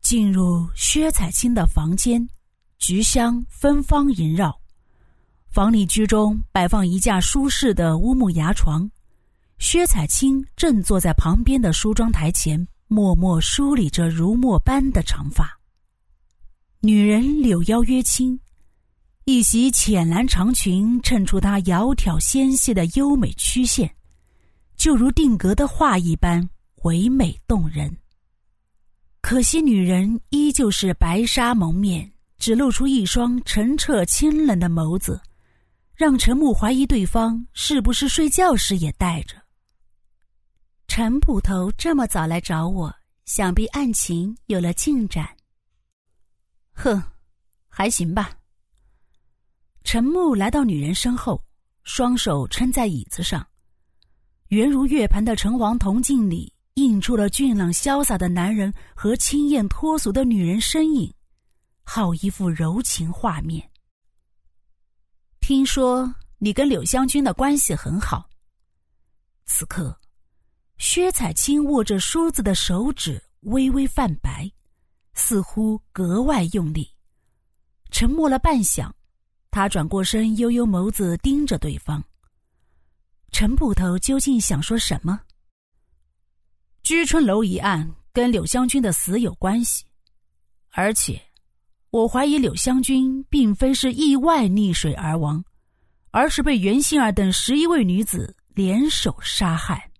进入薛彩青的房间，菊香芬芳萦绕。房里居中摆放一架舒适的乌木牙床，薛彩青正坐在旁边的梳妆台前，默默梳理着如墨般的长发。女人柳腰约轻，一袭浅蓝长裙衬出她窈窕纤细的优美曲线，就如定格的画一般唯美动人。可惜女人依旧是白纱蒙面，只露出一双澄澈清冷的眸子，让陈木怀疑对方是不是睡觉时也带着。陈捕头这么早来找我，想必案情有了进展。哼，还行吧。陈木来到女人身后，双手撑在椅子上，圆如月盘的橙黄铜镜里映出了俊朗潇洒的男人和清艳脱俗的女人身影，好一幅柔情画面。听说你跟柳湘君的关系很好。此刻薛彩青握着梳子的手指微微泛白，似乎格外用力。沉默了半晌，他转过身，悠悠眸子盯着对方。陈捕头究竟想说什么？居春楼一案跟柳湘君的死有关系，而且我怀疑柳湘君并非是意外溺水而亡，而是被袁杏儿等11位女子联手杀害。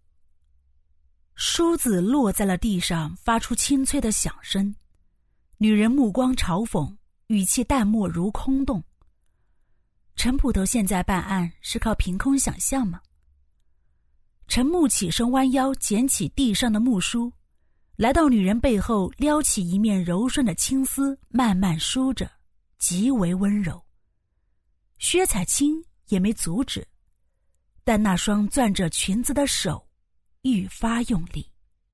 梳子落在了地上，发出清脆的响声。女人目光嘲讽，语气淡漠如空洞。陈捕头现在办案是靠凭空想象吗？陈木起身弯腰捡起地上的木梳，来到女人背后，撩起一面柔顺的青丝，慢慢梳着，极为温柔。薛彩青也没阻止，但那双攥着裙子的手愈发用力。